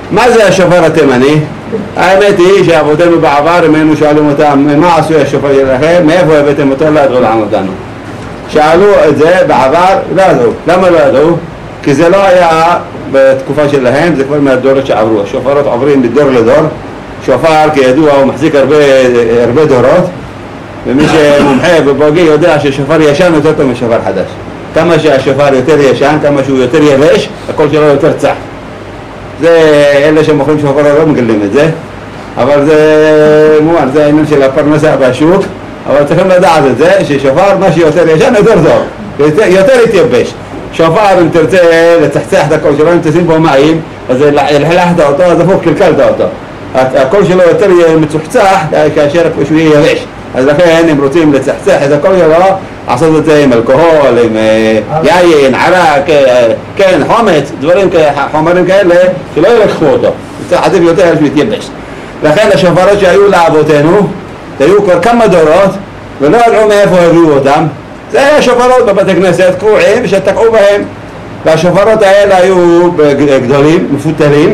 מה זה השופר התימני? האמת היא שאבותינו בעבר, אם היינו שואלים אותם מה עשו השופר שלכם, מאיפה הבאתם אותו, לא ידעו לענות לנו. שאלו את זה בעבר, לא ידעו. למה לא ידעו? כי זה לא היה בתקופה שלהם, זה כבר מהדורות שעברו. השופרות עוברים מדור לדור. שופר כידוע הוא מחזיק הרבה דורות, ומי שמומחה ובוגי יודע ששופר ישן יותר טוב משופר חדש. כמה שהשופר יותר ישן, כמה שהוא יותר יבש, הקול שלו יותר צח. זה אלה שמוכרים שופר לא מגלים את זה, אבל זה מובן, זה העניין של הפרנסה בשוק, אבל צריכים לדעת את זה, ששופר מה שיותר ישן יותר טוב, יותר יתייבש. שופר אם תרצה לצחצח את הקול שלו, אם תשים בו מים, אז לחלחת אותו, אז הפוך קלקלת אותו. הקול שלו יותר מצוחצח כאשר שהוא יהיה יבש. אז לכן אם רוצים לצחצח את הקול שלו, לעשות את זה עם אלכוהול, עם יין, ערק, כן, חומץ, חומרים כאלה שלא ילקחו אותו. עדיף יותר שהוא יתייבש. לכן השופרות שהיו לאבותינו, היו כבר כמה דורות ולא ידעו מאיפה הביאו אותם. זה היה שופרות בבתי כנסת קרועים שתקעו בהם, והשופרות האלה היו גדולים, מפותלים,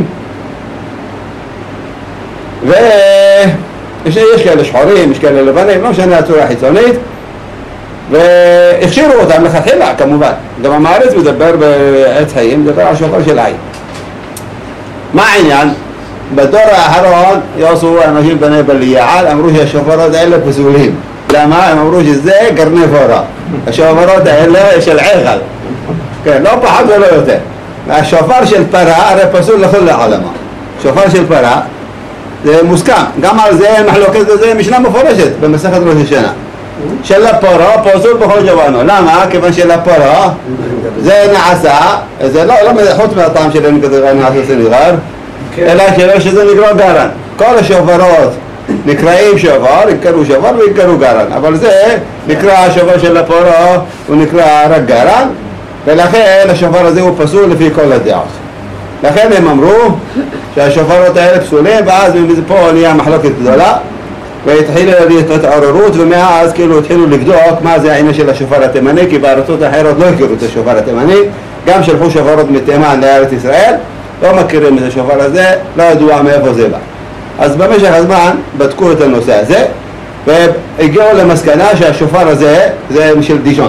ויש כאלה שחורים, יש כאלה לבנים, לא משנה הצורה החיצונית, והכשירו אותם לכתחילה כמובן. גם המארץ מדבר בעץ חיים, מדבר על שופר של עין. מה העניין? בדור האחרון יעשו אנשים בני בליעל, אמרו שהשופרות האלה פסולים. למה? הם אמרו שזה גרני פורה. השופרות האלה של עגל. כן, לא פחות ולא יותר. השופר של פרה הרי פסול לכל העולמה. שופר של פרה זה מוסכם. גם על זה מחלוקת בזה משנה מפורשת במסכת ראש השנה. של הפרה פסול בכל ג'בנו. למה? כיוון של הפרה זה נעשה, זה לא חוץ מהטעם שלנו כזה נעשה סניגר, אלא שזה נקרא גרן. כל השופרות נקראים שופר, יקראו שופר ויקראו גרן, אבל זה נקרא השופר של הפרה, הוא נקרא רק גרן, ולכן השופר הזה הוא פסול לפי כל הדעות. לכן הם אמרו שהשופרות האלה פסולים, ואז פה נהיה מחלוקת גדולה, והתחילה התעוררות, ומאז כאילו התחילו לבדוק מה זה העניין של השופר התימני, כי בארצות אחרות לא הכירו את השופר התימני, גם שלחו שופרות מתימן לארץ ישראל, לא מכירים את השופר הזה, לא ידוע מאיפה זה בא. אז במשך הזמן בדקו את הנושא הזה, והגיעו למסקנה שהשופר הזה זה של דישון.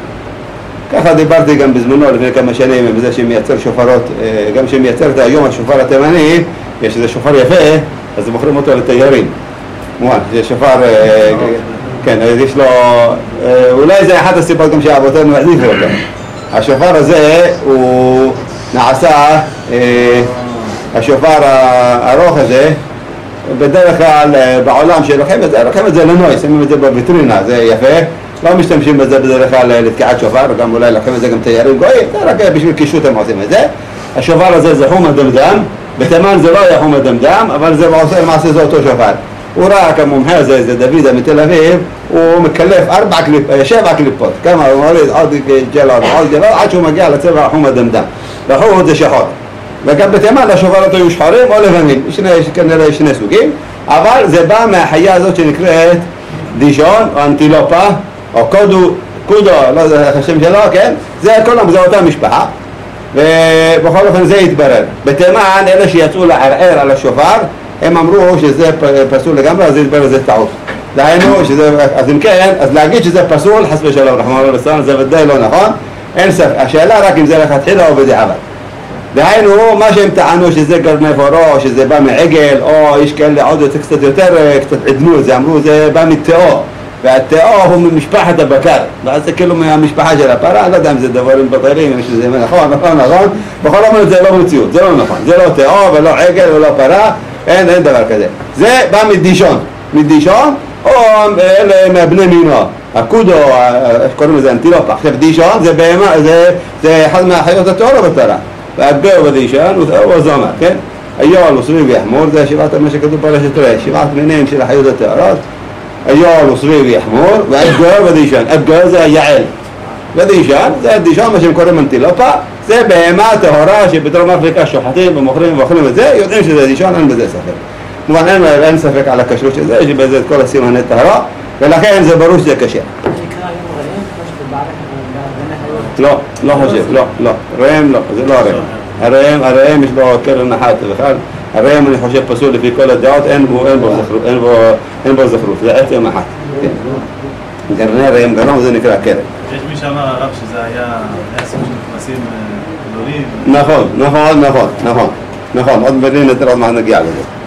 ככה דיברתי גם בזמנו לפני כמה שנים עם זה שמייצר שופרות, גם שמייצר את היום השופר התימני, יש איזה שופר יפה, אז מוכרים אותו לתיירים. מובן, זה שופר, כן, יש לו, אולי זה אחת הסיבות גם שאבותינו החליפו אותו. השופר הזה הוא נעשה, השופר הארוך הזה, בדרך כלל בעולם שלוקחים את זה לנוי, שמים את זה בוויטרינה, זה יפה, לא משתמשים בזה בדרך כלל לתקיעת שופר, גם אולי לוקחים את זה גם תיירים גויים, זה רק בשביל קישוט הם עושים את זה. השופר הזה זה חום הדמדם, בתימן זה לא היה חום הדמדם, אבל זה למעשה זה אותו שופר. הוא ראה כמומחה הזה, זה דוד מתל אביב, הוא מקלף 7 קליפות, כמה הוא מוריד עוד ג'לוד, עד שהוא מגיע לצבע חום הדמדם, והחום זה שחור. וגם בתימן השופרות היו שחורים או לבנים, כנראה שני סוגים, אבל זה בא מהחיה הזאת שנקראת דישון או אנטילופה או קודו, לא זה השם שלו, כן? זה כולם, זה אותה משפחה, ובכל אופן זה התברר. בתימן אלה שיצאו לערער על השופר, הם אמרו שזה פסול לגמרי, אז זה התברר זה טעות. דהיינו, אז אם כן, אז להגיד שזה פסול, חס ושלום, רחמנא ליצלן, זה ודאי לא נכון, אין ספק, השאלה רק אם זה לכתחילה או בדיעבד. דהיינו, מה שהם טענו שזה גרני פורה, או שזה בא מעגל, או יש כאלה עוד קצת יותר, קצת עדנו את זה, אמרו זה בא מתאו, והתאו הוא ממשפחת הבקר, ואז זה כאילו מהמשפחה של הפרה, לא יודע אם זה דברים בטלים, אם שזה נכון, בכל אופן זה לא מציאות, זה לא נכון, זה לא תאו ולא עגל ולא פרה, אין דבר כזה. זה בא מדישון, או אלה מהבני מינו, הקודו, איך קוראים לזה, אנטילופה. עכשיו דישון זה בהמה, זה אחד מהחיות התאורה בתורה. והגר בדישון הוא זומר, כן? היול הוא סביב יחמור, זה שבעת מה שכתוב פרשת ראה, 7 מינים של החיות התאורות. היול הוא סביב יחמור, והגר בדישון, הגר זה היעל. בדישון, זה הדישון, מה שהם קוראים אנטילופה, זה בהמה טהורה שבדרום אפריקה שוחטים ומוכרים ואוכלים את זה, יודעים שזה דישון, אין בזה ספק. כמובן אין ספק על הכשרות של זה, יש בזה את כל הסימני טהרה, ולכן זה ברור שזה כשר. לא חושב, לא, ראם לא, זה לא ראם. הראם יש בו קרן אחת בכלל, הראם אני חושב פסול לפי כל הדעות, אין בו זכרות, זה עצם אחת. גרני ראם גרום זה נקרא קרן. יש מי שאמר הרב שזה היה סוג של נכנסים גדולים. נכון, עוד בדין יותר עוד מעט נגיע לזה.